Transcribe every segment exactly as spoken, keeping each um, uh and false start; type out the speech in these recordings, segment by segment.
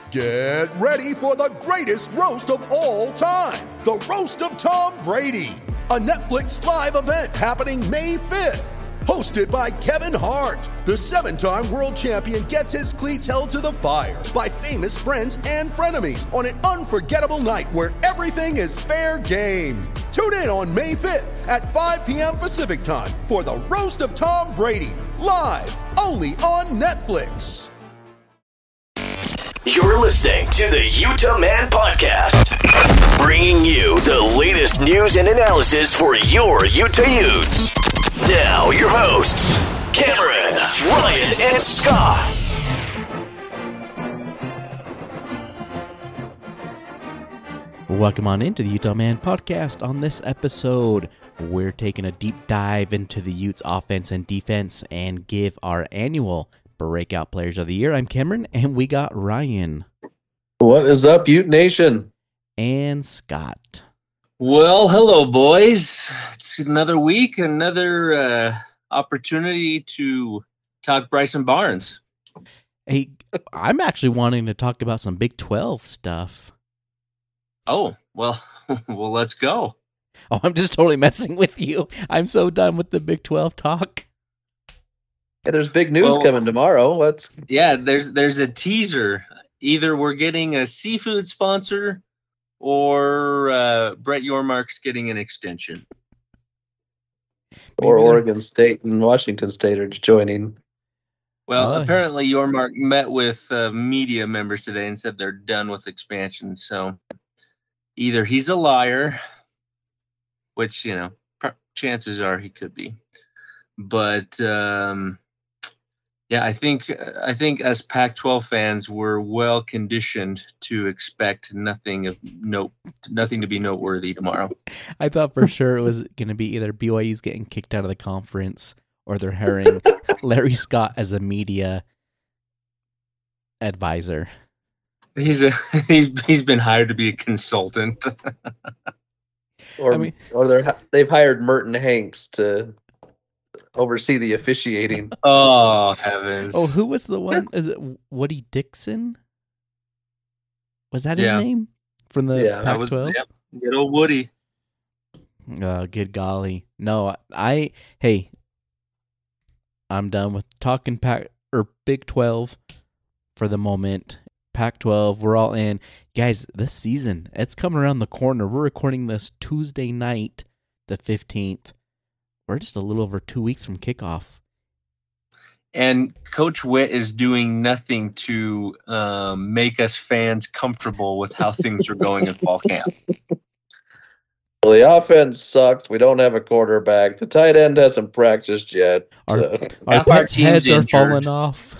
Get ready for the greatest roast of all time, the Roast of Tom Brady, a Netflix live event happening May fifth. Hosted by Kevin Hart, the seven-time world champion gets his cleats held to the fire by famous friends and frenemies on an unforgettable night where everything is fair game. Tune in on May fifth at five p.m. Pacific time for the Roast of Tom Brady, live only on Netflix. You're listening to the Utah Man Podcast, bringing you the latest news and analysis for your Utah Utes. Now, your hosts, Cameron, Ryan, and Scott. Welcome on into the Utah Man Podcast. On this episode, we're taking a deep dive into the Utes offense and defense and give our annual Breakout Players of the Year. I'm Cameron, and we got Ryan. What is up, Ute Nation? And Scott. Well, hello, boys. It's another week, another uh, opportunity to talk Bryson Barnes. Hey, I'm actually wanting to talk about some Big twelve stuff. Oh, well, well, let's go. Oh, I'm just totally messing with you. I'm so done with the Big twelve talk. Yeah, there's big news well, coming tomorrow. Let's. Yeah, there's there's a teaser. Either we're getting a seafood sponsor, or uh, Brett Yormark's getting an extension. Or Oregon State and Washington State are joining. Well, oh, apparently Yormark met with uh, media members today and said they're done with expansion. So either he's a liar, which, you know, pr- chances are he could be. But, um, yeah, I think I think as Pac twelve fans, we're well conditioned to expect nothing of note, nothing to be noteworthy tomorrow. I thought for sure it was going to be either B Y U's getting kicked out of the conference or they're hiring Larry Scott as a media advisor. He's a he's he's been hired to be a consultant. or I mean, or they're they've hired Merton Hanks to oversee the officiating. Oh, heavens. Oh, who was the one? Is it Woody Dixon? Was that his Yeah. name? From the Yeah, That was Pac twelve? yep, good old Woody. Oh, good golly. No, I, hey, I'm done with talking Pac or Big twelve for the moment. Pac twelve, we're all in. Guys, this season, it's coming around the corner. We're recording this Tuesday night, the fifteenth. We're just a little over two weeks from kickoff. And Coach Witt is doing nothing to um, make us fans comfortable with how things are going in fall camp. Well, the offense sucks. We don't have a quarterback. The tight end hasn't practiced yet. Our, so. our Half our pets' team's heads are injured. falling off.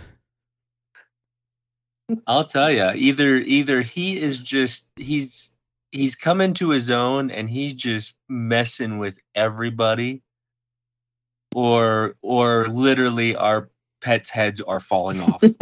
I'll tell you, either either he is just he's he's coming to his own and he's just messing with everybody, or or literally our pets' heads are falling off. And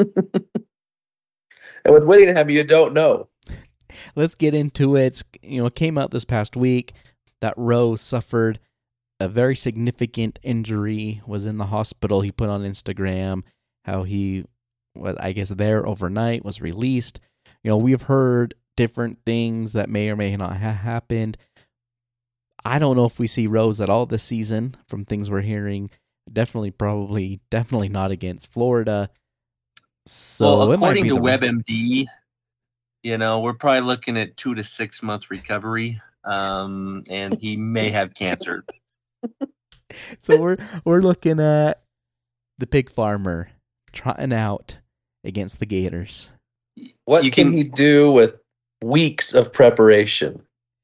with Whittingham, you don't know. Let's get into it. It's, you know, it came out this past week that Rose suffered a very significant injury, was in the hospital. He put on Instagram how he was, I guess, there overnight, was released. You know, we've heard different things that may or may not have happened. I don't know if we see Rose at all this season from things we're hearing. Definitely, probably, definitely not against Florida. So well, it might according be to the- WebMD, you know, we're probably looking at two to six month recovery, um, and he may have cancer. So we're we're looking at the pig farmer trotting out against the Gators. What You can, can- he do with weeks of preparation?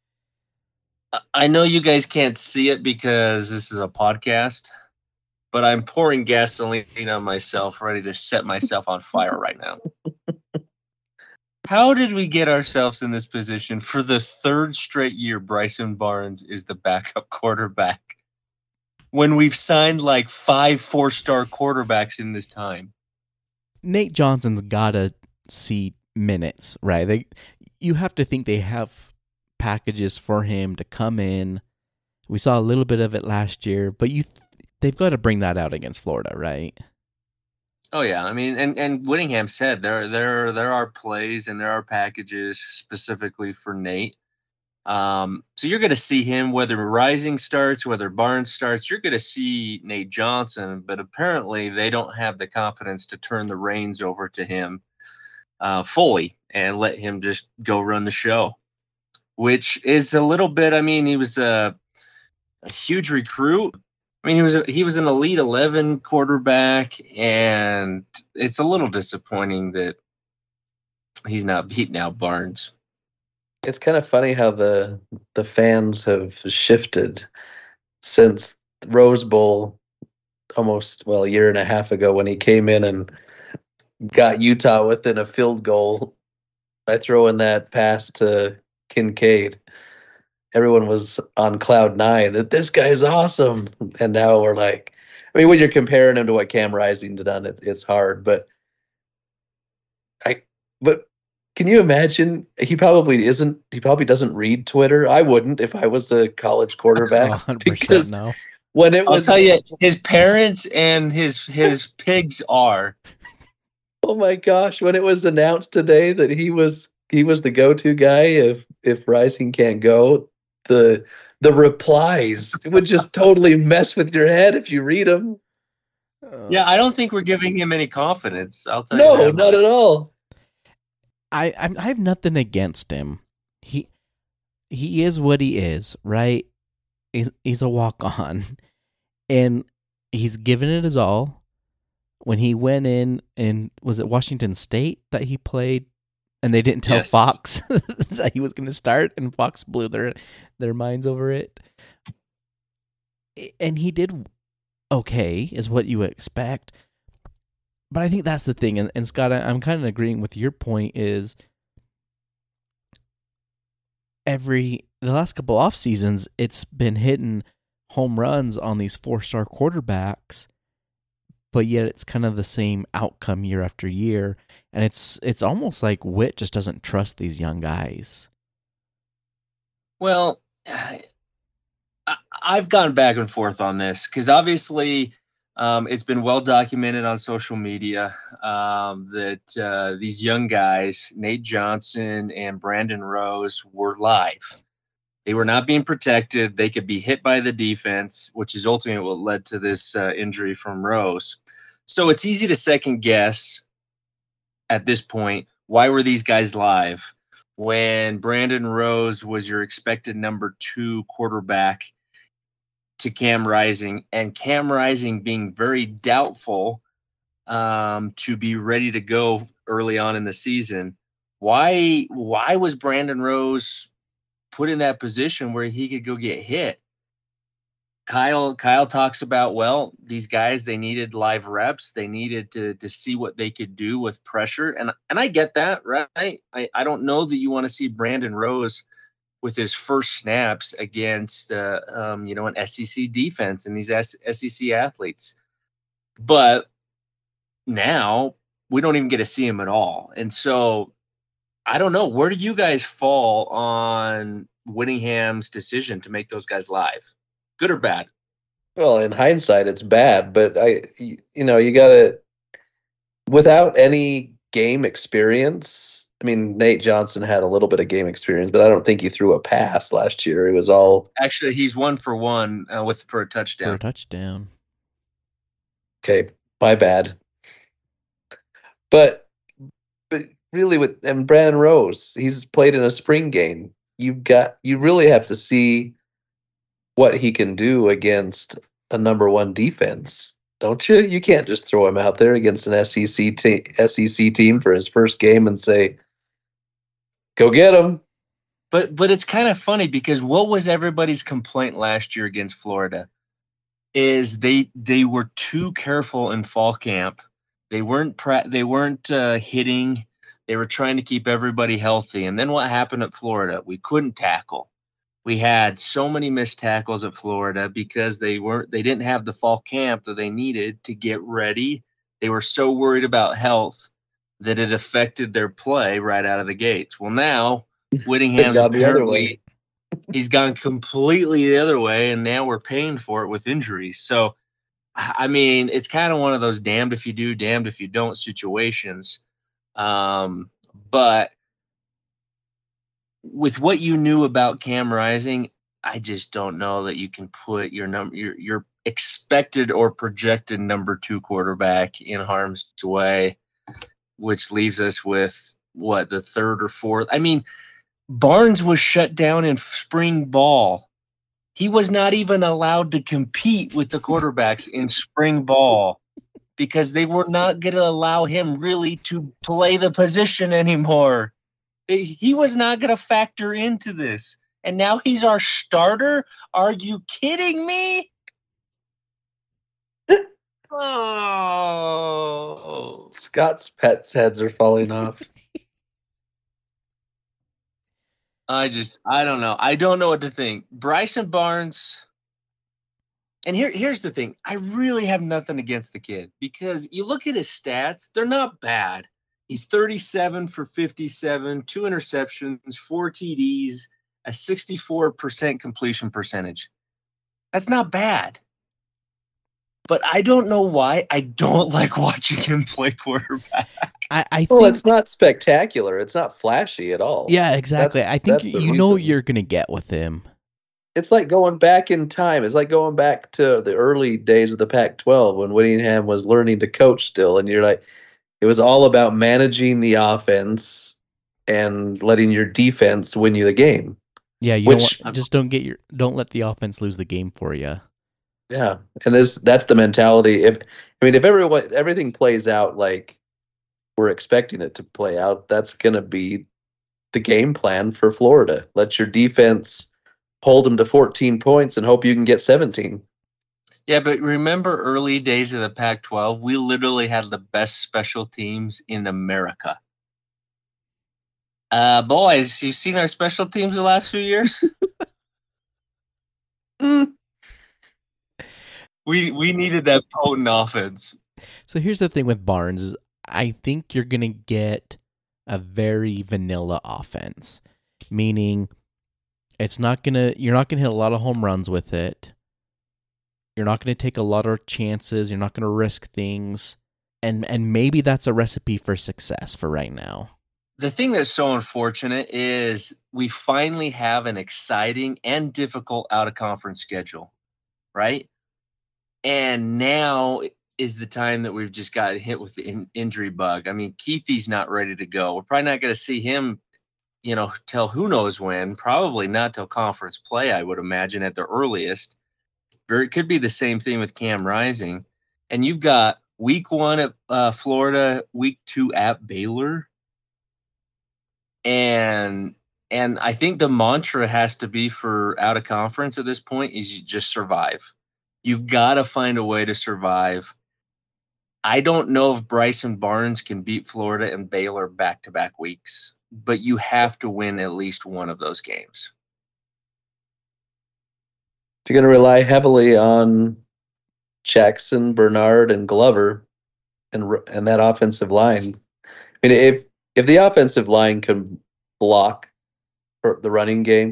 I know you guys can't see it because this is a podcast, but I'm pouring gasoline on myself, ready to set myself on fire right now. How did we get ourselves in this position for the third straight year Bryson Barnes is the backup quarterback when we've signed like five four-star quarterbacks in this time? Nate Johnson's gotta see minutes, right? They, you have to think they have packages for him to come in. We saw a little bit of it last year, but you, they've got to bring that out against Florida, right? Oh yeah, I mean, and and Whittingham said there there there are plays and there are packages specifically for Nate. Um, so you're going to see him whether Rising starts, whether Barnes starts. You're going to see Nate Johnson, but apparently they don't have the confidence to turn the reins over to him uh, fully and let him just go run the show, which is a little bit. I mean, he was a, a huge recruit. I mean, he was a, he was an elite eleven quarterback, and it's a little disappointing that he's not beating out Barnes. It's kind of funny how the the fans have shifted since Rose Bowl almost, well, a year and a half ago when he came in and got Utah within a field goal by throwing that pass to Kincaid. Everyone was on cloud nine that this guy's awesome. And now we're like, I mean, when you're comparing him to what Cam Rising's done, it, it's hard. But I, but can you imagine? He probably isn't. He probably doesn't read Twitter. I wouldn't if I was a college quarterback. Because no. when it was, I'll tell you, his parents and his his pigs are. Oh my gosh! When it was announced today that he was he was the go-to guy if if Rising can't go, the the replies would just totally mess with your head if you read them. Yeah, I don't think we're giving him any confidence. I'll tell no, you. No, not at all. I I'm, I have nothing against him. He he is what he is, right? He's he's a walk on, and he's given it his all. When he went in, and was it Washington State that he played, and they didn't tell Yes. Fox that he was going to start, and Fox blew their their minds over it. And he did okay, is what you would expect. But I think that's the thing, and, and Scott, I, I'm kind of agreeing with your point. Is every the last couple off seasons, it's been hitting home runs on these four star quarterbacks, but yet it's kind of the same outcome year after year, and it's it's almost like Witt just doesn't trust these young guys. Well, I, I've gone back and forth on this because obviously um, it's been well documented on social media um, that uh, these young guys, Nate Johnson and Brandon Rose, were live. They were not being protected. They could be hit by the defense, which is ultimately what led to this uh, injury from Rose. So it's easy to second guess at this point, why were these guys live when Brandon Rose was your expected number two quarterback to Cam Rising, and Cam Rising being very doubtful um, to be ready to go early on in the season? Why, why was Brandon Rose put in that position where he could go get hit? Kyle Kyle talks about, well, these guys, they needed live reps. They needed to to see what they could do with pressure. And and I get that, right? I, I don't know that you want to see Brandon Rose with his first snaps against, uh, um, you know, an S E C defense and these S E C athletes. But now we don't even get to see him at all. And so I don't know. Where do you guys fall on Whittingham's decision to make those guys live? Good or bad? Well, in hindsight, it's bad, but I, you know, you got to, without any game experience. I mean, Nate Johnson had a little bit of game experience, but I don't think he threw a pass last year. It was all actually he's one for one uh, with for a touchdown. For a touchdown. Okay, my bad. But but really, with and Brandon Rose, he's played in a spring game. You got you really have to see what he can do against a number one defense, don't you? You can't just throw him out there against an S E C te- S E C team for his first game and say, "Go get him." But but it's kind of funny because what was everybody's complaint last year against Florida is they they were too careful in fall camp. They weren't pra- they weren't uh, hitting. They were trying to keep everybody healthy. And then what happened at Florida? We couldn't tackle. We had so many missed tackles at Florida because they weren't they didn't have the fall camp that they needed to get ready. They were so worried about health that it affected their play right out of the gates. Well, now Whittingham's apparently he's gone completely the other way, and now we're paying for it with injuries. So I mean, it's kind of one of those damned if you do, damned if you don't situations. Um, but with what you knew about Cam Rising, I just don't know that you can put your number, your your expected or projected number two quarterback in harm's way, which leaves us with what, the third or fourth. I mean, Barnes was shut down in spring ball. He was not even allowed to compete with the quarterbacks in spring ball because they were not going to allow him really to play the position anymore. He was not going to factor into this. And now he's our starter? Are you kidding me? Oh. Scott's pets' heads are falling off. I just, I don't know. I don't know what to think. Bryson Barnes, and here, here's the thing. I really have nothing against the kid because you look at his stats, they're not bad. He's thirty-seven for fifty-seven, two interceptions, four T Ds, a sixty-four percent completion percentage. That's not bad. But I don't know why I don't like watching him play quarterback. I, I well, think, it's not spectacular. It's not flashy at all. Yeah, exactly. That's, I think that's the you know what reason. you're going to get with him. It's like going back in time. It's like going back to the early days of the Pac twelve when Whittingham was learning to coach still. And you're like, it was all about managing the offense and letting your defense win you the game. Yeah, you Which- don't want, just don't get your don't let the offense lose the game for you. Yeah, and this that's the mentality. If I mean, if everyone everything plays out like we're expecting it to play out, that's going to be the game plan for Florida. Let your defense hold them to fourteen points and hope you can get seventeen. Yeah, but remember early days of the Pac twelve, we literally had the best special teams in America. Uh, boys, you've seen our special teams the last few years? Mm. We we needed that potent offense. So here's the thing with Barnes is I think you're going to get a very vanilla offense, meaning it's not going to you're not going to hit a lot of home runs with it. You're not going to take a lot of chances, you're not going to risk things, and and maybe that's a recipe for success for right now. The thing that's so unfortunate is we finally have an exciting and difficult out-of-conference schedule, right? And now is the time that we've just got hit with the in- injury bug. I mean, Keithy's not ready to go. We're probably not going to see him, you know, till who knows when. Probably not till conference play, I would imagine, at the earliest. Or it could be the same thing with Cam Rising. And you've got week one at uh, Florida, week two at Baylor. And and I think the mantra has to be for out of conference at this point is you just survive. You've got to find a way to survive. I don't know if Bryson Barnes can beat Florida and Baylor back-to-back weeks, but you have to win at least one of those games. You're going to rely heavily on Jackson, Bernard, and Glover, and and that offensive line. I mean, if if the offensive line can block for the running game,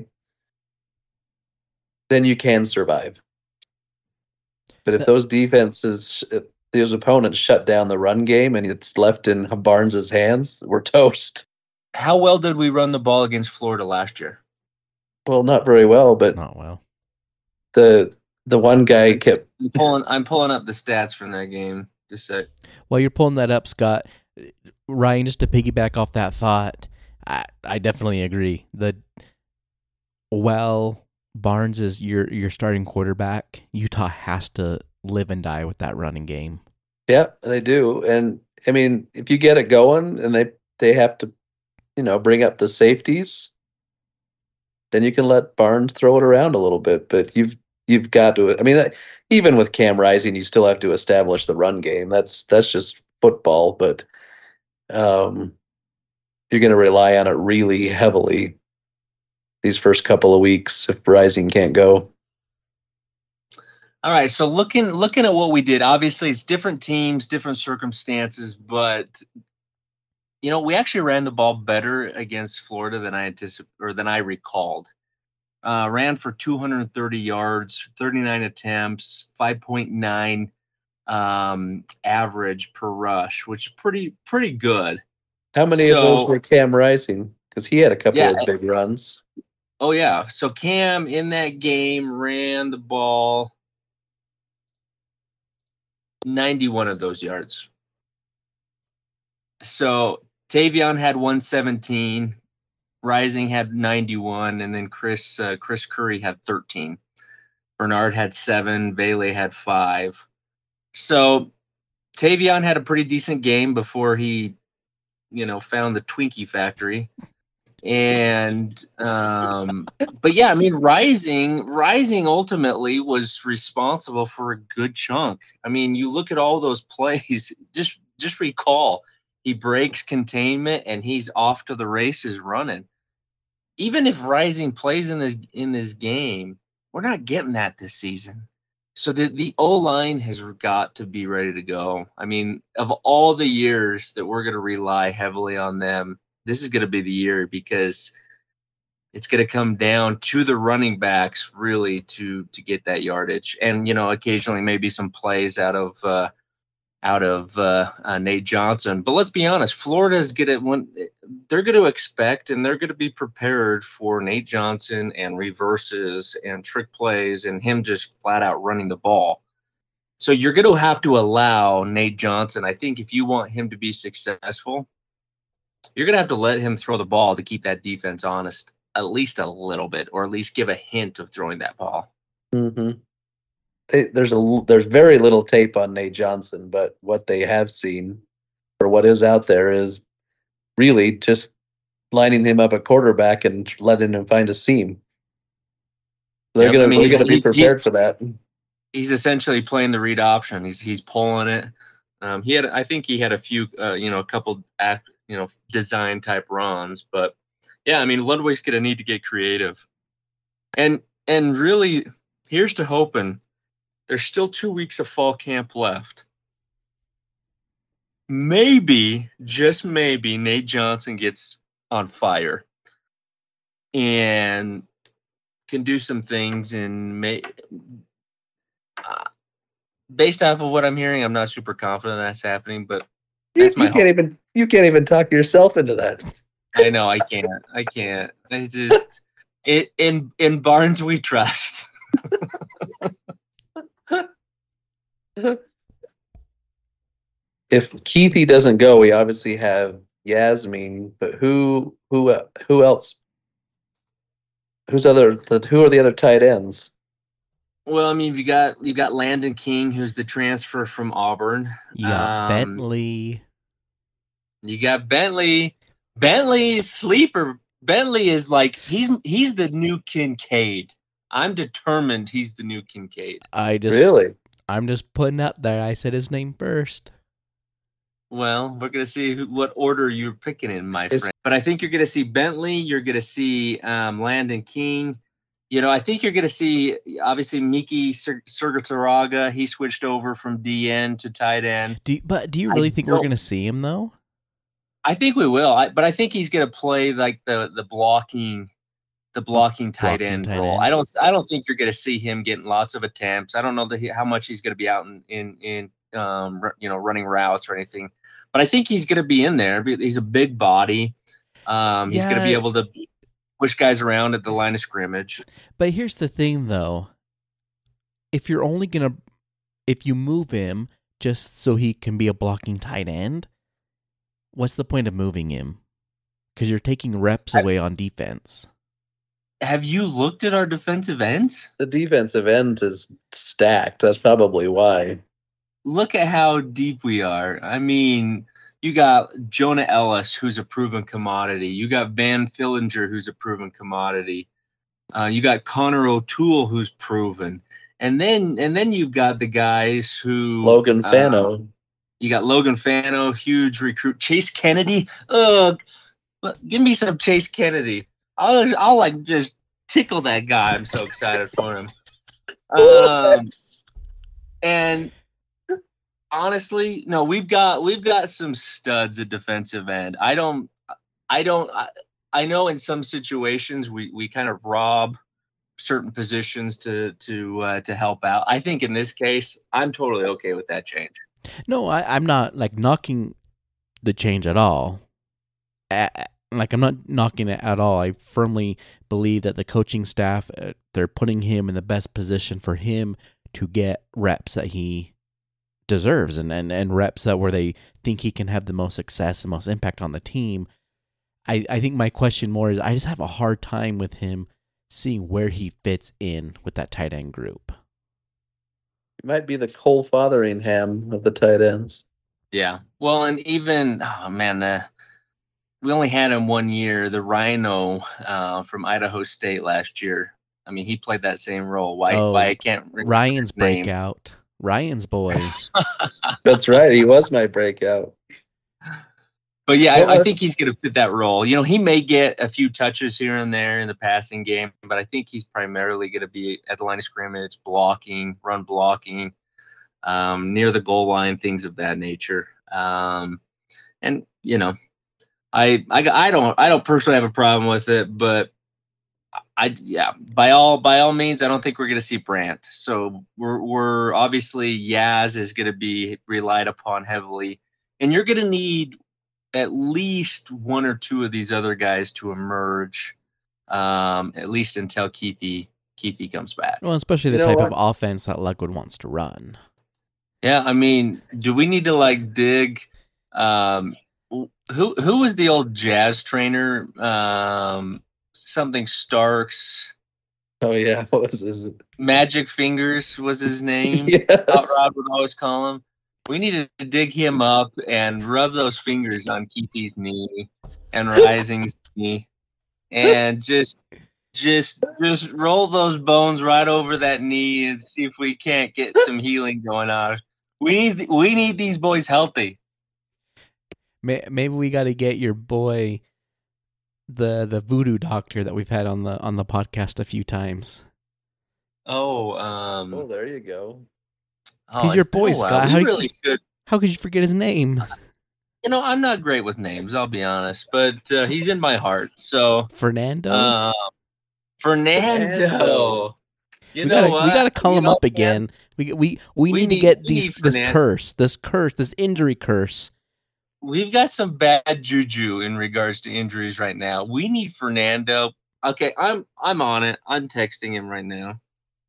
then you can survive. But if those defenses, if those opponents shut down the run game and it's left in Barnes's hands, we're toast. How well did we run the ball against Florida last year? Well, not very well, but Not well. the the one guy kept I'm pulling, I'm pulling up the stats from that game. Just a sec. While you're pulling that up, Scott, Ryan, just to piggyback off that thought, I, I definitely agree. The while Barnes is your your starting quarterback, Utah has to live and die with that running game. Yeah, they do. And I mean, if you get it going and they, they have to, you know, bring up the safeties, then you can let Barnes throw it around a little bit. But you've you've got to. I mean, even with Cam Rising, you still have to establish the run game. That's that's just football. But um, you're going to rely on it really heavily these first couple of weeks if Rising can't go. All right, so looking looking at what we did, obviously it's different teams, different circumstances, but you know we actually ran the ball better against Florida than I anticipated or than I recalled. Uh, ran for two hundred thirty yards, thirty-nine attempts, five point nine um, average per rush, which is pretty pretty good. How many So- of those were Cam Rising? Because he had a couple Yeah. of big runs. Oh yeah, so Cam in that game ran the ball ninety-one of those yards. So Tavion had one seventeen, Rising had ninety-one, and then Chris uh, Chris Curry had thirteen. Bernard had seven, Bailey had five. So Tavion had a pretty decent game before he, you know, found the Twinkie factory. And um but yeah, I mean Rising Rising ultimately was responsible for a good chunk. I mean, you look at all those plays, just just recall he breaks containment and he's off to the races running. Even if Rising plays in this in this game, we're not getting that this season. So the the O-line has got to be ready to go. I mean, of all the years that we're going to rely heavily on them, this is going to be the year, because it's going to come down to the running backs really to to get that yardage, and you know, occasionally maybe some plays out of uh, out of uh, uh, Nate Johnson. But let's be honest, Florida is going to when they're going to expect and they're going to be prepared for Nate Johnson and reverses and trick plays and him just flat out running the ball. So you're going to have to allow Nate Johnson. I think if you want him to be successful, you're going to have to let him throw the ball to keep that defense honest at least a little bit, or at least give a hint of throwing that ball. Mm-hmm. They, there's a there's very little tape on Nate Johnson, but what they have seen, or what is out there, is really just lining him up at quarterback and letting him find a seam. They're Yep, gonna I mean, they're gonna he- be prepared he's- for that. He's essentially playing the read option. He's he's pulling it. Um, he had, I think he had a few, uh, you know, a couple act, you know, design type runs, but yeah, I mean, Ludwig's going to need to get creative, and and really, here's to hoping. There's still two weeks of fall camp left. Maybe, just maybe, Nate Johnson gets on fire and can do some things, and may. Uh, based off of what I'm hearing, I'm not super confident that's happening, but You, that's my you can't even you can't even talk yourself into that. I know I can't. I can't. I just it in in Barnes we trust. If Keithy doesn't go, we obviously have Yasmin, but who who uh, who else? Who's other? The, who are the other tight ends? Well, I mean, you got you got Landon King, who's the transfer from Auburn. You got Um, Bentley. You got Bentley. Bentley's sleeper. Bentley is like he's he's the new Kincaid. I'm determined he's the new Kincaid. I just Really? I'm just putting out there. I said his name first. Well, we're gonna see who, what order you're picking in, my It's- friend. But I think you're gonna see Bentley. You're gonna see um, Landon King. You know, I think you're gonna see obviously Miki Sur- Surgataraga. He switched over from D N to tight end. Do you, but do you I really think we're don't- gonna see him though? I think we will. I, but I think he's gonna play like the the blocking, the blocking tight Blocking end tight role. end. I don't. I don't think you're gonna see him getting lots of attempts. I don't know that he, how much he's gonna be out in in in um ru- you know running routes or anything. But I think he's gonna be in there. He's a big body. Um, he's gonna be Yeah. able to push guys around at the line of scrimmage. But here's the thing, though. If you're only gonna, if you move him just so he can be a blocking tight end, what's the point of moving him? Because you're taking reps I- away on defense. Have you looked at our defensive ends? The defensive end is stacked. That's probably why. Look at how deep we are. I mean, you got Jonah Ellis, who's a proven commodity. You got Van Fillinger, who's a proven commodity. Uh, you got Connor O'Toole, who's proven. And then and then you've got the guys who Logan uh, Fano. you got Logan Fano, huge recruit. Chase Kennedy. Ugh. Give me some Chase Kennedy. I'll I'll like just tickle that guy. I'm so excited for him. Um, and honestly, no, we've got we've got some studs at defensive end. I don't I don't I, I know in some situations we, we kind of rob certain positions to to uh, to help out. I think in this case, I'm totally okay with that change. No, I, I'm not like knocking the change at all. I, like I'm not knocking it at all. I firmly believe that the coaching staff, uh, they're putting him in the best position for him to get reps that he deserves and, and, and reps that where they think he can have the most success and most impact on the team. I, I think my question more is I just have a hard time with him seeing where he fits in with that tight end group. He might be the Cole Fotheringham of the tight ends. Yeah. Well, and even, oh man, the, we only had him one year, the Rhino uh, from Idaho State last year. I mean, he played that same role. Why, Oh, why I can't remember Ryan's his name. breakout. Ryan's boy. That's right. He was my breakout. But yeah, Well, I, I uh, think he's going to fit that role. You know, he may get a few touches here and there in the passing game, but I think he's primarily going to be at the line of scrimmage, blocking, run blocking, um, near the goal line, things of that nature. Um, and you know, I, I I don't I don't personally have a problem with it, but I yeah by all by all means I don't think we're going to see Brandt. So we're we're obviously Yaz is going to be relied upon heavily, and you're going to need at least one or two of these other guys to emerge, um, at least until Keithy Keithy comes back. Well, especially the You know type what? of offense that Ludwig wants to run. Yeah, I mean, do we need to like dig? Um, who who was the old Jazz trainer? Um, something Starks, Oh yeah, what was his? Magic Fingers was his name. Yes. Hot Rod would always call him. We need to dig him up and rub those fingers on Keithy's knee and Rising's knee, and just, just, just roll those bones right over that knee and see if we can't get some healing going on. We need, we need these boys healthy. May- Maybe we got to get your boy, the the voodoo doctor that we've had on the on the podcast a few times. Oh, um, Oh, there you go. oh, He's your it's been boy, a while. Scott. We How do you- really should. How could you forget his name? You know, I'm not great with names. I'll be honest, but uh, he's in my heart. So, Fernando. uh, Fernando. Fernando. You we know gotta, what? we gotta call You him know, up man, again. We we we, We need, need- to get we these need this Fernan- curse, this curse, this injury curse. We've got some bad juju in regards to injuries right now. We need Fernando. Okay, I'm I'm on it. I'm texting him right now.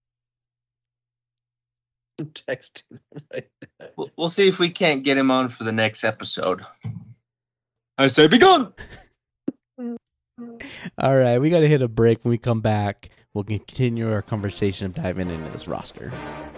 I'm texting him right now. We'll, we'll see if we can't get him on for the next episode. I say, be gone. All right, we got to hit a break. When we come back, we'll continue our conversation of diving into this roster.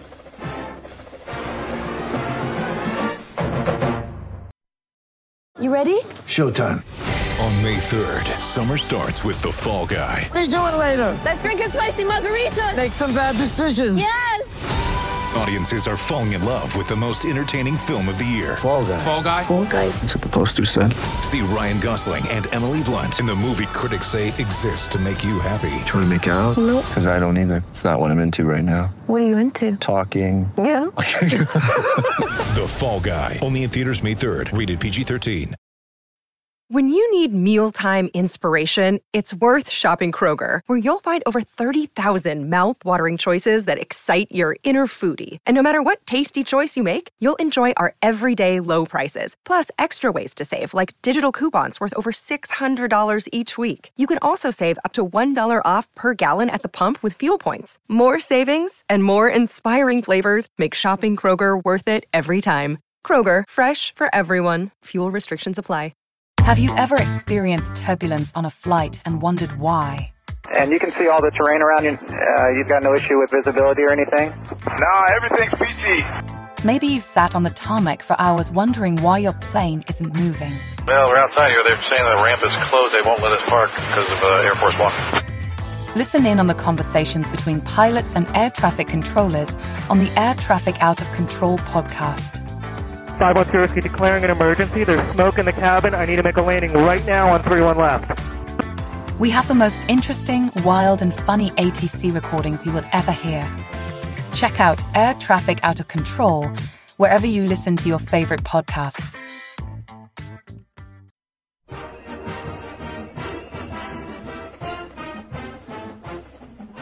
You ready? Showtime. On May third, summer starts with The Fall Guy. Let's do it later. Let's drink a spicy margarita. Make some bad decisions. Yes. Audiences are falling in love with the most entertaining film of the year. Fall guy. Fall Guy? Fall guy. That's what the poster said. See Ryan Gosling and Emily Blunt in the movie critics say exists to make you happy. Trying to make it out? Nope. Because I don't either. It's not what I'm into right now. What are you into? Talking. Yeah. The Fall Guy. Only in theaters May third. Rated P G thirteen. When you need mealtime inspiration, it's worth shopping Kroger, where you'll find over thirty thousand mouth-watering choices that excite your inner foodie. And no matter what tasty choice you make, you'll enjoy our everyday low prices, plus extra ways to save, like digital coupons worth over six hundred dollars each week. You can also save up to one dollar off per gallon at the pump with fuel points. More savings and more inspiring flavors make shopping Kroger worth it every time. Kroger, fresh for everyone. Fuel restrictions apply. Have you ever experienced turbulence on a flight and wondered why? And you can see all the terrain around you. Uh, you've got no issue with visibility or anything? No, everything's peachy. Maybe you've sat on the tarmac for hours wondering why your plane isn't moving. Well, we're outside here. They're saying the ramp is closed. They won't let us park because of uh, Air Force One. Listen in on the conversations between pilots and air traffic controllers on the Air Traffic Out of Control podcast. five one zero, declaring an emergency. There's smoke in the cabin. I need to make a landing right now on three one left. We have the most interesting, wild, and funny A T C recordings you will ever hear. Check out Air Traffic Out of Control wherever you listen to your favorite podcasts.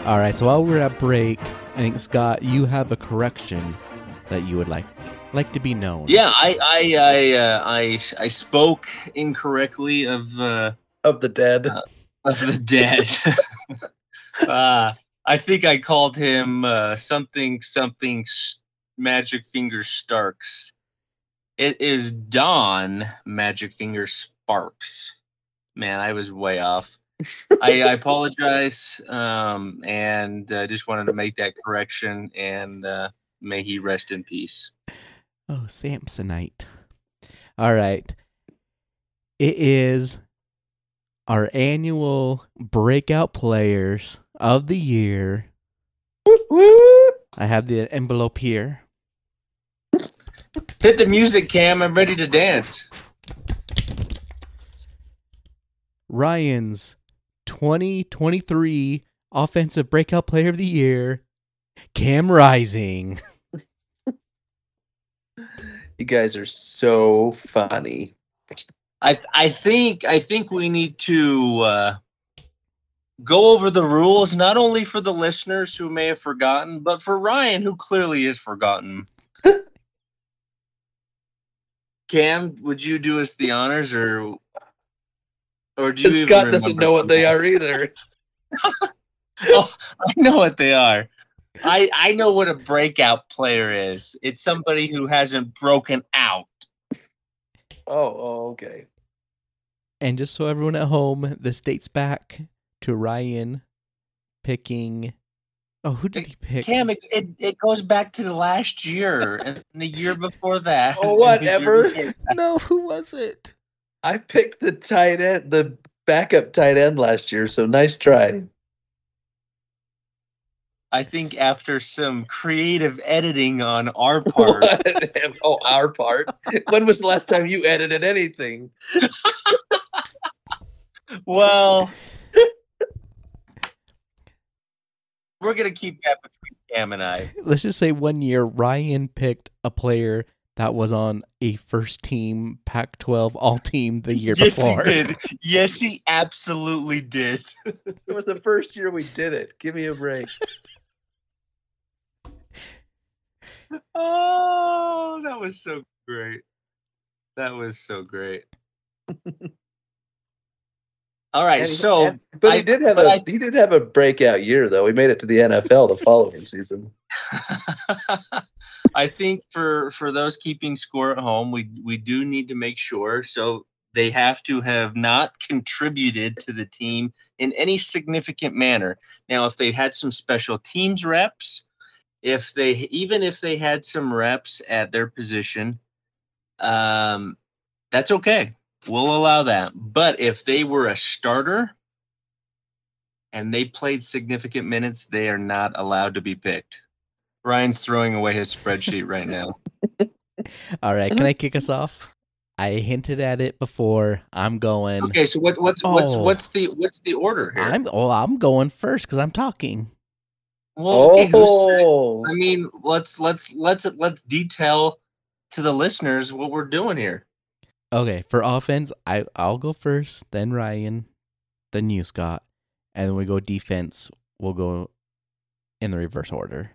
All right, so while we're at break, I think, Scott, you have a correction that you would like like to be known. Yeah, I I I uh, I, I spoke incorrectly of uh, of the dead. Uh, of the dead. uh, I think I called him uh, something something Magic Finger Starks. It is Don Magic Finger Sparks. Man, I was way off. I, I apologize, um, and I uh, just wanted to make that correction, and uh, may he rest in peace. Oh, Samsonite. All right. It is our annual Breakout Players of the Year. I have the envelope here. Hit the music, Cam. I'm ready to dance. Ryan's twenty twenty-three Offensive Breakout Player of the Year, Cam Rising. You guys are so funny. I I think I think we need to uh, go over the rules, not only for the listeners who may have forgotten, but for Ryan, who clearly is forgotten. Cam, would you do us the honors, or or do you? Scott doesn't know what they are either. Oh, I know what they are. I, I know what a breakout player is. It's somebody who hasn't broken out. Oh, oh, okay. And just so everyone at home, this dates back to Ryan picking... Oh, who did he pick? Cam, it, it, it goes back to the last year and the year before that. Oh, whatever. No, who was it? I picked the tight end, the backup tight end last year, so nice try. I think after some creative editing on our part. Oh, our part? When was the last time you edited anything? Well, we're going to keep that between Cam and I. Let's just say one year, Ryan picked a player that was on a first team Pac twelve all team the year yes, before. Yes, he did. Yes, he absolutely did. It was the first year we did it. Give me a break. Oh, that was so great. That was so great. All right, and, so and, but he I, did have a I, he did have a breakout year though. He made it to the N F L the following season. I think for for those keeping score at home, we we do need to make sure so they have to have not contributed to the team in any significant manner. Now, if they had some special teams reps, if they even if they had some reps at their position, um, that's okay. We'll allow that. But if they were a starter and they played significant minutes, they are not allowed to be picked. Ryan's throwing away his spreadsheet right now. All right, can I kick us off? I hinted at it before. I'm going. Okay, so what, what's oh, what's what's the what's the order here? I'm oh, I'm going first because I'm talking. Well, okay, oh. I mean, let's let's let's let's detail to the listeners what we're doing here. Okay, for offense, I I'll go first, then Ryan, then you, Scott, and then we go defense. We'll go in the reverse order.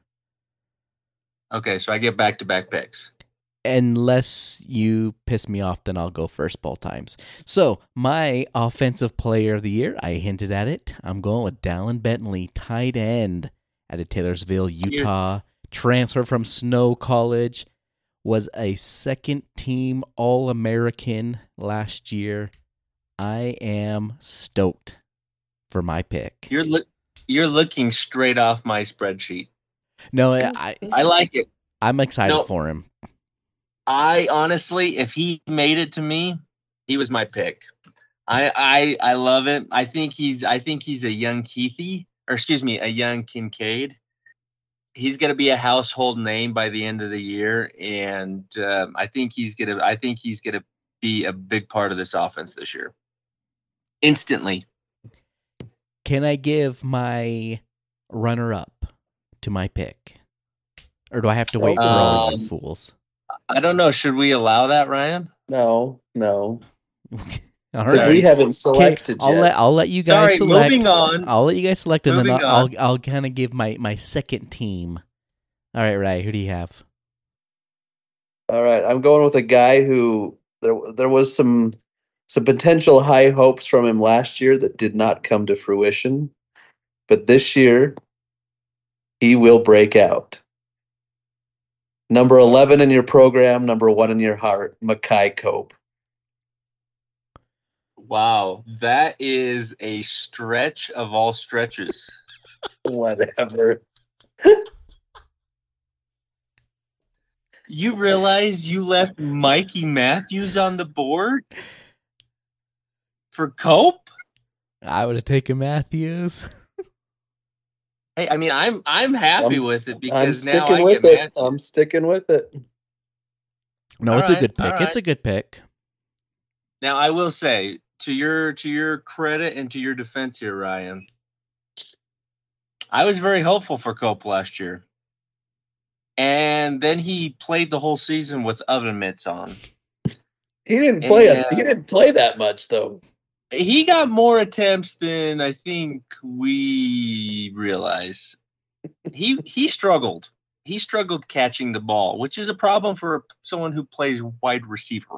Okay, so I get back-to-back picks. Unless you piss me off, then I'll go first both times. So, my offensive player of the year, I hinted at it. I'm going with Dallin Bentley, tight end out of Taylorsville, Utah. Transfer from Snow College. Was a second-team All-American last year. I am stoked for my pick. You're look, you're looking straight off my spreadsheet. No, I I like it. I'm excited no, for him. I honestly, if he made it to me, he was my pick. I I I love it. I think he's I think he's a young Keithy, or excuse me, a young Kincaid. He's going to be a household name by the end of the year, and um, I think he's going to. I think he's going to be a big part of this offense this year. Instantly. Can I give my runner-up to my pick, or do I have to wait for um, all you fools? I don't know. Should we allow that, Ryan? No, no. All So right. we haven't selected I'll yet. let I'll let you guys Sorry, select. moving on. I'll let you guys select, and then Moving I'll on. I'll, I'll kind of give my, my second team. All right, Ray, who do you have? All right, I'm going with a guy who there there was some some potential high hopes from him last year that did not come to fruition, but this year he will break out. Number eleven in your program, number one in your heart, Makai Cope. Wow, that is a stretch of all stretches. Whatever. You realize you left Mikey Matthews on the board for Cope? I would have taken Matthews. Hey, I mean, I'm I'm happy I'm- with it I'm because now sticking I with get it. Matthews. I'm sticking with it. No, All it's right, a good pick. all It's right. a good pick. Now I will say to your to your credit and to your defense here, Ryan, I was very hopeful for Cope last year, and then he played the whole season with oven mitts on. He didn't play And- it. He didn't play that much though. He got more attempts than I think we realize. He he struggled. He struggled catching the ball, which is a problem for someone who plays wide receiver.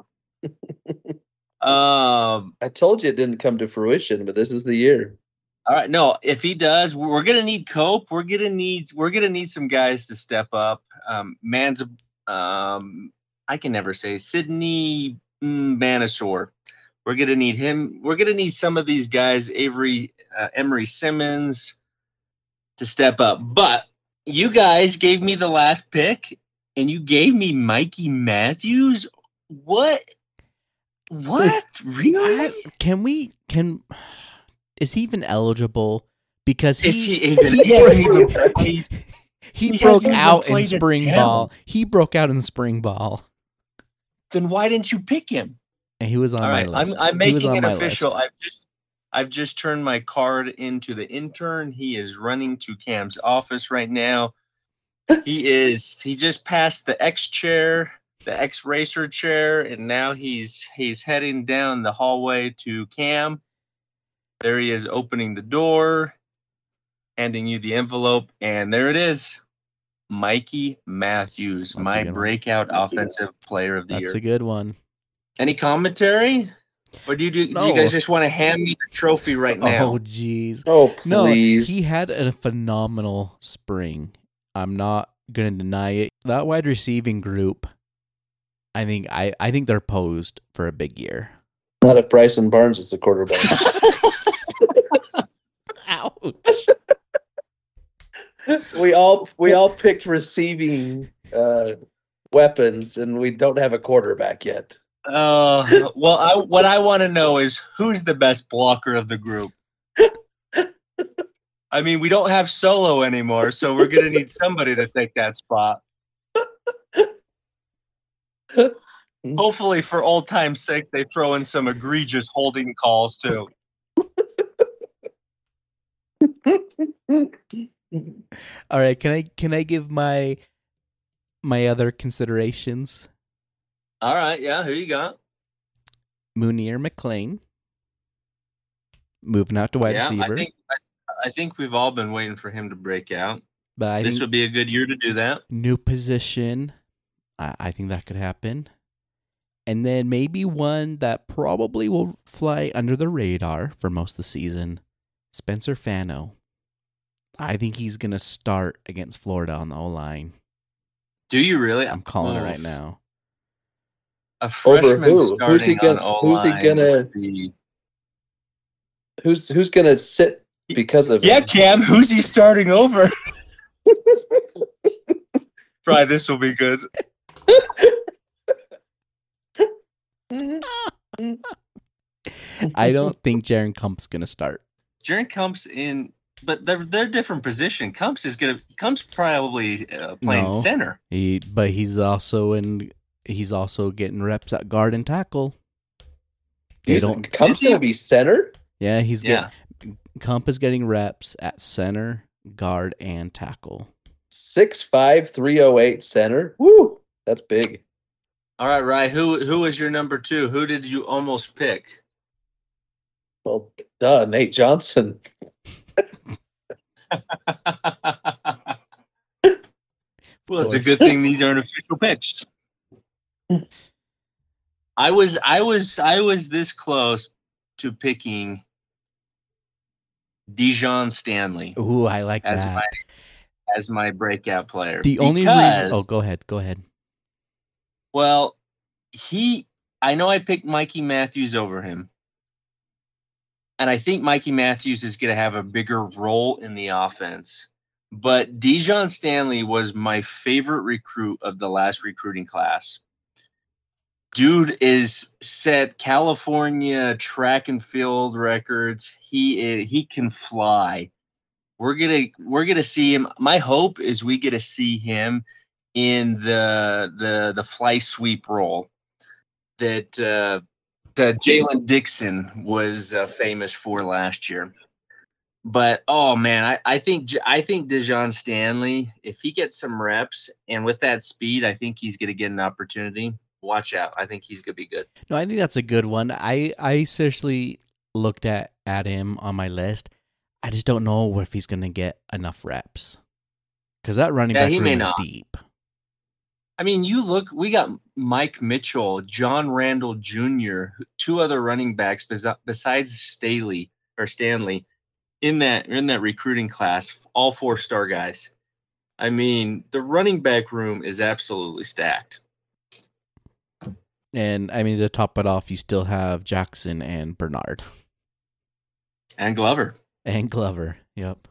um. I told you it didn't come to fruition, but this is the year. All right. No, if he does, we're gonna need Cope. We're gonna need we're gonna need some guys to step up. Um, Man's um, I can never say Sydney mm, Manassor. We're gonna need him. We're gonna need some of these guys, Avery, uh, Emery Simmons, to step up. But you guys gave me the last pick, and you gave me Mikey Matthews. What? What? Really? Can we? Can is he even eligible? Because he Is he even? he, he hasn't even played. he he broke hasn't even out in played a spring down. ball. He broke out in spring ball, Then why didn't you pick him? and he was on All my right, list. I'm I'm He was making on it my official. list. I've just I've just turned my card into the intern. He is running to Cam's office right now. He is he just passed the X chair, the X racer chair, and now he's he's heading down the hallway to Cam. There he is opening the door, handing you the envelope, and there it is. Mikey Matthews, That's a my good one. breakout offensive player of the That's year. a good one. Any commentary? Or do you do, do No. you guys just want to hand me the trophy right now? Oh, jeez. Oh, No, please. he had a phenomenal spring. I'm not gonna deny it. That wide receiving group, I think I, I think they're posed for a big year. Not if Bryson Barnes is the quarterback. Ouch. we all we all picked receiving uh, weapons, and we don't have a quarterback yet. Uh, well, I, what I want to know is who's the best blocker of the group? I mean, we don't have Solo anymore, so we're going to need somebody to take that spot. Hopefully, for old time's sake, they throw in some egregious holding calls, too. All right, can I can I give my my other considerations? All right, yeah, who you got? Munir McLean, moving out to wide yeah, receiver. I think I, I think we've all been waiting for him to break out. but I This think would be a good year to do that. new position. I, I think that could happen. And then maybe one that probably will fly under the radar for most of the season, Spencer Fano. I think he's going to start against Florida on the O-line. Do you really? I'm calling it right Oof. now. A Over freshman who? starting Who's he gonna- on who's he O-line gonna- would be- Who's who's gonna sit because of Yeah, him? Cam, who's he starting over? Fry, this will be good. I don't think Jaron Kump's going to start. Jaron Kump's in, but they're they're different position. Kumps is gonna Kump's probably uh, playing No. center. He, but he's also in. He's also getting reps at guard and tackle. They He's, don't. Kump's Is he? gonna be center. Yeah, he's Yeah. getting. Kump is getting reps at center, guard, and tackle. Six five three oh eight center. Woo, that's big. All right, Rye. Who who is your number two? Who did you almost pick? Well, duh, Nate Johnson. Well, it's a good thing these aren't official picks. I was, I was, I was this close to picking Dijon Stanley. Ooh, I like as that. my as my breakout player. The only because, reason. Oh, go ahead. Go ahead. Well, he. I know I picked Mikey Matthews over him, and I think Mikey Matthews is going to have a bigger role in the offense. But Dijon Stanley was my favorite recruit of the last recruiting class. Dude is set California track and field records. He he can fly. We're gonna we're gonna see him. My hope is we get to see him in the the the fly sweep role that uh, that Jalen Dixon was uh, famous for last year. But oh man, I, I think I think Dijon Stanley, if he gets some reps and with that speed, I think he's gonna get an opportunity. Watch out. I think he's going to be good. No, I think that's a good one. I, I seriously looked at, at him on my list. I just don't know if he's going to get enough reps. Because that running yeah, back he room may is not. deep. I mean, you look, we got Mike Mitchell, John Randall Junior, two other running backs besides Staley or Stanley in that in that recruiting class, all four-star guys. I mean, the running back room is absolutely stacked. And, I mean, to top it off, you still have Jackson and Bernard. And Glover. And Glover, yep.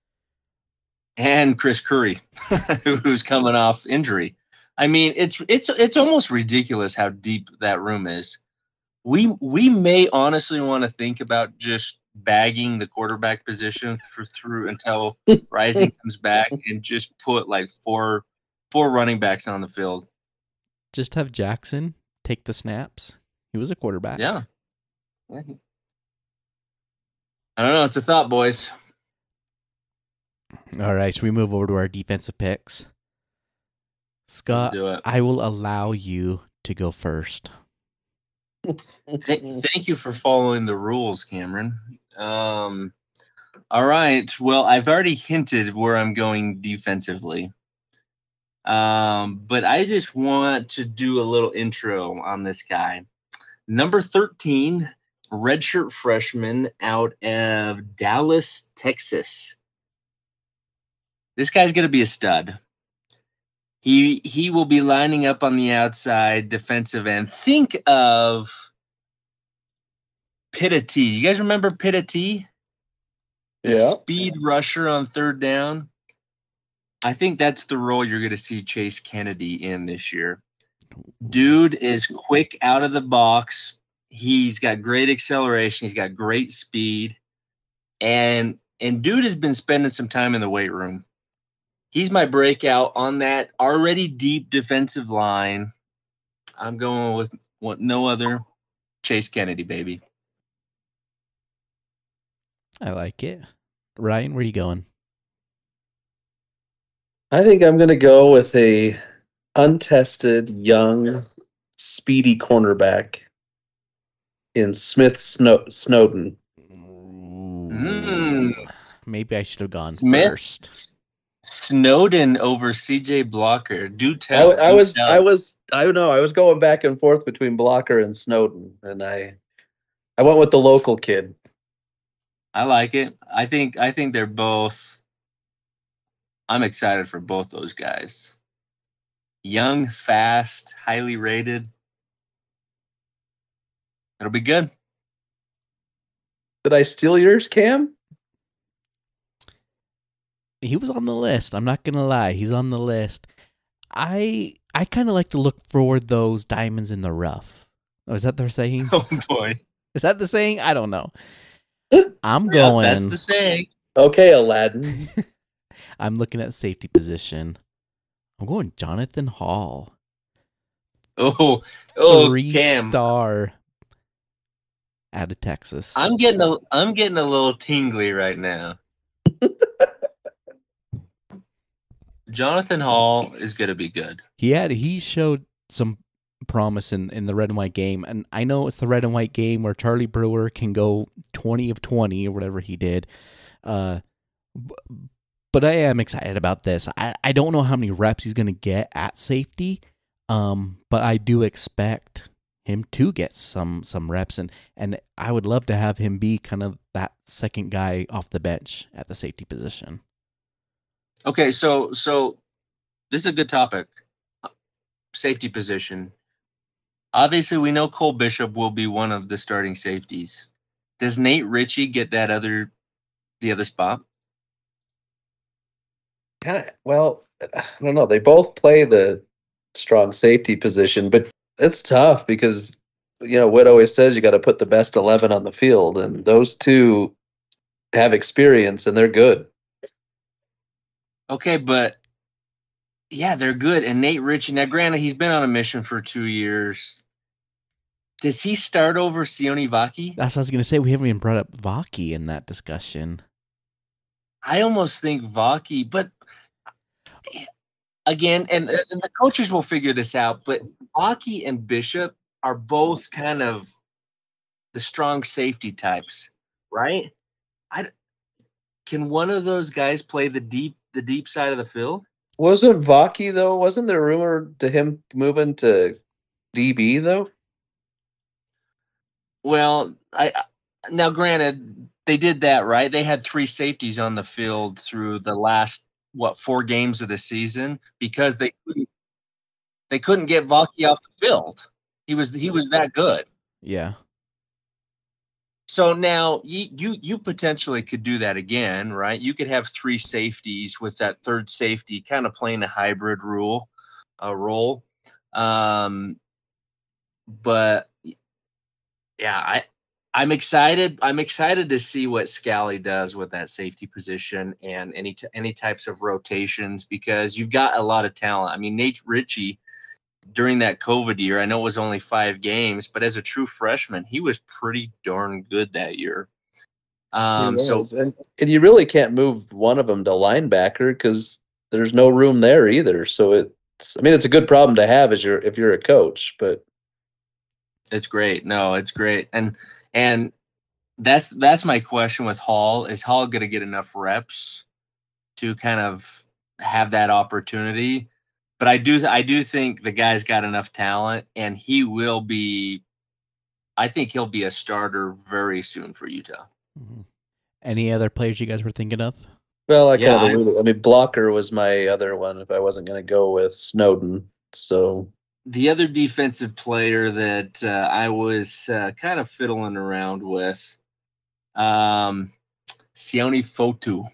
And Chris Curry, who's coming off injury. I mean, it's it's it's almost ridiculous how deep that room is. We we may honestly want to think about just bagging the quarterback position for through until Rising comes back and just put like four four running backs on the field. Just have Jackson take the snaps. He was a quarterback. Yeah. I don't know. It's a thought, boys. All right. So we move over to our defensive picks. Scott, I will allow you to go first. Th- thank you for following the rules, Cameron. Um, all right. Well, I've already hinted where I'm going defensively. Um, but I just want to do a little intro on this guy. Number thirteen, redshirt freshman out of Dallas, Texas. This guy's going to be a stud. He he will be lining up on the outside defensive end. Think of Pitati. You guys remember Pitati? The yeah. speed rusher on third down. I think that's the role you're going to see Chase Kennedy in this year. Dude is quick out of the box. He's got great acceleration. He's got great speed. And and dude has been spending some time in the weight room. He's my breakout on that already deep defensive line. I'm going with what, no other Chase Kennedy, baby. I like it. Ryan, where are you going? I think I'm going to go with a untested, young, speedy cornerback in Smith Snow- Snowden. Mm. Maybe I should have gone Smith first. Snowden over C J Blocker. Do tell. I, I do was, tell. I was, I don't know. I was going back and forth between Blocker and Snowden, and I, I went with the local kid. I like it. I think, I think they're both. I'm excited for both those guys. Young, fast, highly rated. It'll be good. Did I steal yours, Cam? He was on the list. I'm not gonna lie. He's on the list. I I kind of like to look for those diamonds in the rough. Oh, is that their saying? Oh boy, is that the saying? I don't know. I'm going. Yep, that's the saying. Okay, Aladdin. I'm looking at safety position. I'm going Jonathan Hall. Oh, oh, Three Cam. star out of Texas. I'm getting a, I'm getting a little tingly right now. Jonathan Hall is going to be good. He had he showed some promise in, in the red and white game. And I know it's the red and white game where Charlie Brewer can go twenty of twenty or whatever he did. Uh, but I am excited about this. I, I don't know how many reps he's going to get at safety, um, but I do expect him to get some some reps. And, and I would love to have him be kind of that second guy off the bench at the safety position. Okay, so so this is a good topic. Safety position. Obviously, we know Cole Bishop will be one of the starting safeties. Does Nate Ritchie get that other the other spot? Kind of. Well, I don't know. They both play the strong safety position, but it's tough because you know Whit always says you got to put the best eleven on the field, and those two have experience and they're good. Okay, but yeah, they're good. And Nate Ritchie, now granted, he's been on a mission for two years. Does he start over Sione Vaki? That's what I was going to say. We haven't even brought up Vaki in that discussion. I almost think Vaki, but again, and, and the coaches will figure this out, but Vaki and Bishop are both kind of the strong safety types, right? I, can one of those guys play the deep the deep side of the field? Wasn't Vaki, though? Wasn't there a rumor to him moving to D B, though? Well, I now granted, they did that, right? They had three safeties on the field through the last, what, four games of the season because they couldn't, they couldn't get Vaki off the field. He was he was that good. Yeah. So now you, you you potentially could do that again, right? You could have three safeties with that third safety kind of playing a hybrid rule, a role. Um, but yeah, I I'm excited. I'm excited to see what Scally does with that safety position and any t- any types of rotations because you've got a lot of talent. I mean, Nate Ritchie. During that COVID year, I know it was only five games, but as a true freshman, he was pretty darn good that year. Um, so, and, and you really can't move one of them to linebacker because there's no room there either. So it's, I mean, it's a good problem to have as you're if you're a coach, but it's great. No, it's great, and and that's that's my question with Hall. Is Hall going to get enough reps to kind of have that opportunity? But I do I do think the guy's got enough talent, and he will be – I think he'll be a starter very soon for Utah. Mm-hmm. Any other players you guys were thinking of? Well, I Yeah, kind of I- alluded. I mean, Blocker was my other one if I wasn't going to go with Snowden. So The other defensive player that uh, I was uh, kind of fiddling around with, um, Sione Fotu.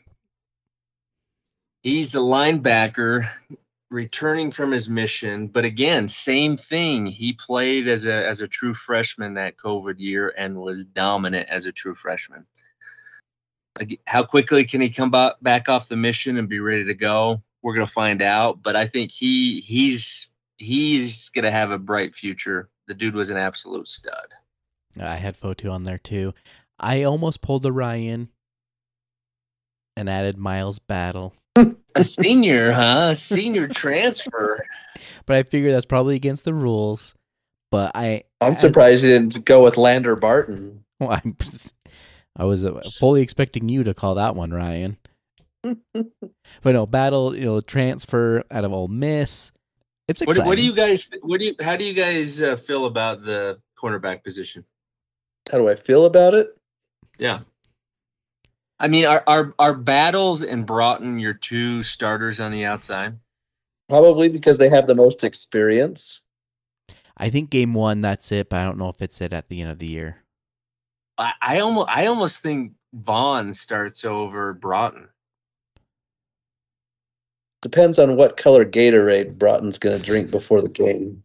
He's a linebacker returning from his mission, but again, same thing. He played as a as a true freshman that COVID year and was dominant as a true freshman. Like, how quickly can he come ba- back off the mission and be ready to go? We're going to find out, but I think he he's he's going to have a bright future. The dude was an absolute stud. I had Fotu on there too. I almost pulled a Ryan and added Miles Battle. A senior, huh? A senior transfer. But I figured that's probably against the rules. But I, I'm surprised you didn't go with Lander Barton. Well, I'm, I was uh, fully expecting you to call that one, Ryan. But no, Battle, you know, transfer out of Ole Miss. It's What, exciting. what do you guys? What do you? How do you guys uh, feel about the cornerback position? How do I feel about it? Yeah. I mean, are, are are Battles and Broughton your two starters on the outside? Probably because they have the most experience. I think game one, that's it, but I don't know if it's it at the end of the year. I, I almost I almost think Vaughn starts over Broughton. Depends on what color Gatorade Broughton's going to drink before the game.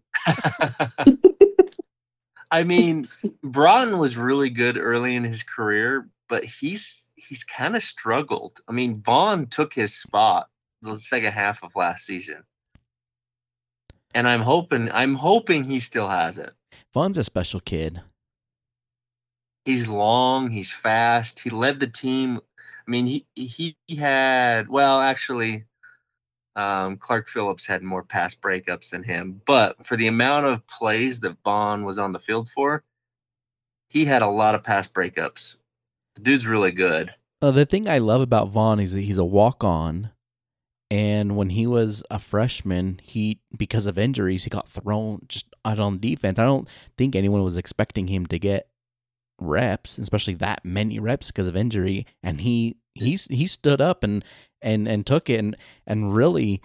I mean, Broughton was really good early in his career, but he's he's kind of struggled. I mean, Vaughn took his spot the second half of last season, and I'm hoping I'm hoping he still has it. Vaughn's a special kid. He's long, he's fast. He led the team. I mean, he he, he had well, actually, Um, Clark Phillips had more pass breakups than him, but for the amount of plays that Vaughn was on the field for, he had a lot of pass breakups. The dude's really good. Uh, the thing I love about Vaughn is that he's a walk-on, and when he was a freshman, he because of injuries, he got thrown just out on defense. I don't think anyone was expecting him to get reps, especially that many reps because of injury, and he he's he stood up and and and took it and and really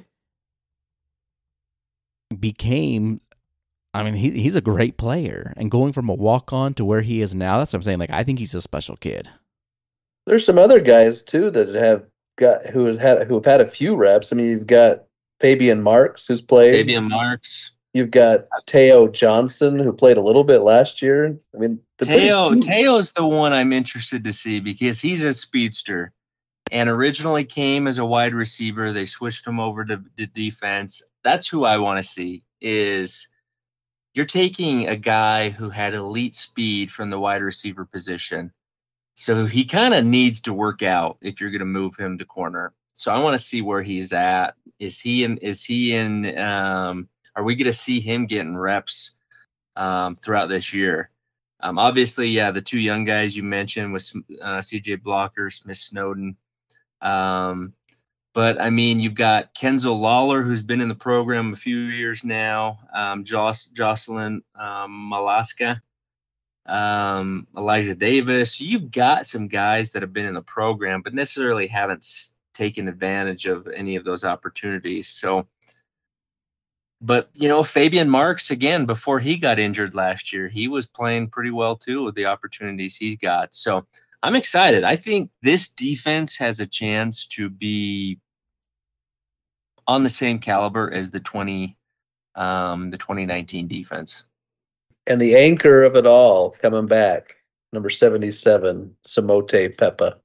became. I mean, he he's a great player, and going from a walk on to where he is now, that's what I'm saying. Like, I think he's a special kid. There's some other guys too that have got who has had who have had a few reps. I mean, you've got Fabian Marks, who's played. Fabian Marks. You've got Teo Johnson, who played a little bit last year. I mean, Teo Teo's the one I'm interested to see because he's a speedster, and originally came as a wide receiver. They switched him over to, to defense. That's who I want to see. Is you're taking a guy who had elite speed from the wide receiver position, so he kind of needs to work out if you're going to move him to corner. So I want to see where he's at. Is he in? Is he in? Um, Are we going to see him getting reps um, throughout this year? Um, obviously, yeah, the two young guys you mentioned with uh, C J Blocker, Smith Snowden. Um, but, I mean, you've got Kenzo Lawler, who's been in the program a few years now, um, Joss, Jocelyn um, Malaska, um, Elijah Davis. You've got some guys that have been in the program but necessarily haven't taken advantage of any of those opportunities. So, But, you know, Fabian Marks, again, before he got injured last year, he was playing pretty well, too, with the opportunities he's got. So I'm excited. I think this defense has a chance to be on the same caliber as the twenty, um, the twenty nineteen defense. And the anchor of it all coming back, number seventy-seven, Samote Pepa.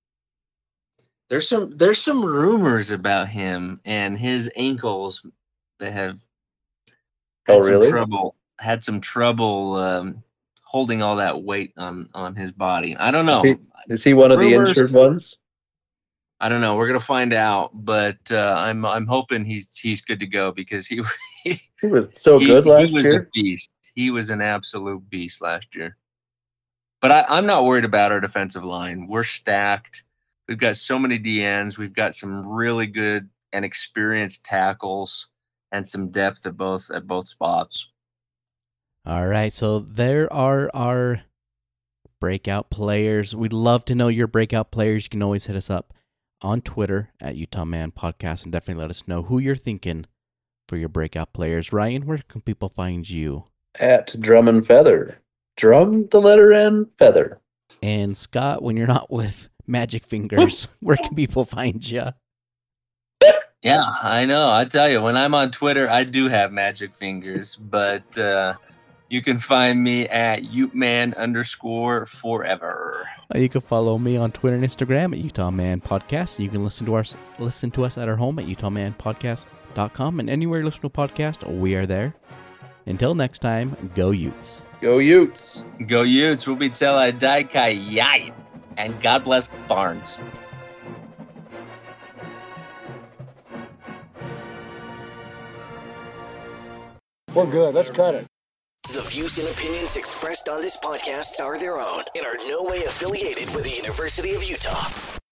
There's some there's some rumors about him and his ankles that have had oh, really? some trouble had some trouble um, holding all that weight on, on his body. I don't know. Is he, is he one of rumors, the injured ones? I don't know. We're gonna find out, but uh, I'm I'm hoping he's he's good to go because he he, he was so he, good last he was year. a beast. He was an absolute beast last year. But I, I'm not worried about our defensive line. We're stacked. We've got so many D Ns. We've got some really good and experienced tackles and some depth at both at both spots. All right, so there are our breakout players. We'd love to know your breakout players. You can always hit us up on Twitter at Utah Man Podcast and definitely let us know who you're thinking for your breakout players. Ryan, where can people find you? At Drum and Feather. Drum, the letter N, Feather. And Scott, when you're not with Magic Fingers, where can people find you? Yeah, I know. I tell you, when I'm on Twitter, I do have magic fingers, but uh, you can find me at Uteman underscore forever. You can follow me on Twitter and Instagram at Utah Man Podcast. You can listen to our listen to us at our home at utah man podcast dot com, and anywhere you listen to a podcast, we are there. Until next time, go Utes. Go Utes. Go Utes. We'll be telling Daikai Yai, and God bless Barnes. We're good. Let's cut it. The views and opinions expressed on this podcast are their own and are no way affiliated with the University of Utah.